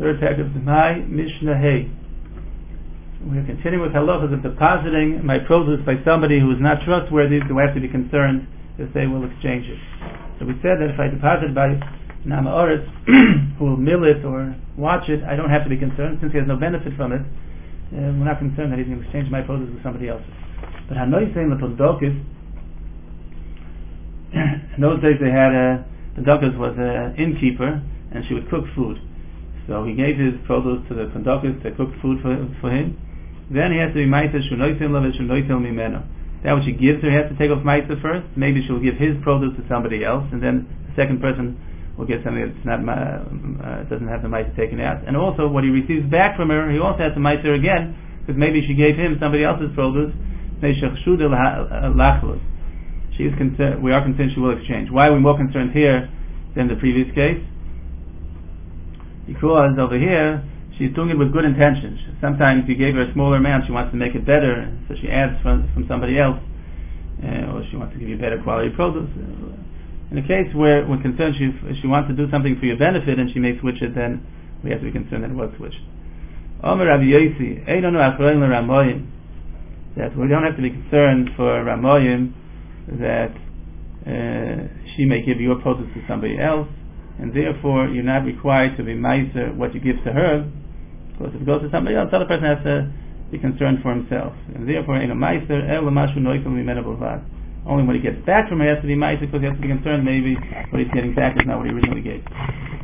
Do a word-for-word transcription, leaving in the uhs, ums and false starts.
Third paragraph, my Mishnah Hay. We're continuing with halachas of depositing my produce by somebody who is not trustworthy. Do I have to be concerned if they will exchange it? So we said that if I deposit by Nama Oretz, who will mill it or watch it, I don't have to be concerned since he has no benefit from it. Uh, we're not concerned that he's going to exchange my produce with somebody else's. But Hanoi saying the Podokis, in those days they had a, the Podokis was an innkeeper and she would cook food. So he gave his produce to the Podokis to cook food for, for him. Then he has to be Maisa Shunoitel Love Shunoitel Mimeno. That which he gives her, he has to take off Maisa first. Maybe she'll give his produce to somebody else, and then the second person will get something that's not uh, doesn't have the Maisa taken out. And also, what he receives back from her, he also has to Maisa again, because maybe she gave him somebody else's produce. She is concerned. We are concerned she will exchange. Why are we more concerned here than the previous case? Because over here, she's doing it with good intentions. Sometimes you gave her a smaller amount, she wants to make it better, so she adds from, from somebody else, uh, or she wants to give you better quality produce. In a case where we're concerned she, she wants to do something for your benefit and she may switch it, then we have to be concerned that it was switched. Omer Rabbi Yosi, that we don't have to be concerned for Ramoyim that uh, she may give your produce to somebody else, and therefore you're not required to be meiser what you give to her, because if it goes to somebody else, the other person has to be concerned for himself, and therefore in a meiser only when he gets back from her he has to be meiser, because he has to be concerned maybe what he's getting back is not what he originally gave.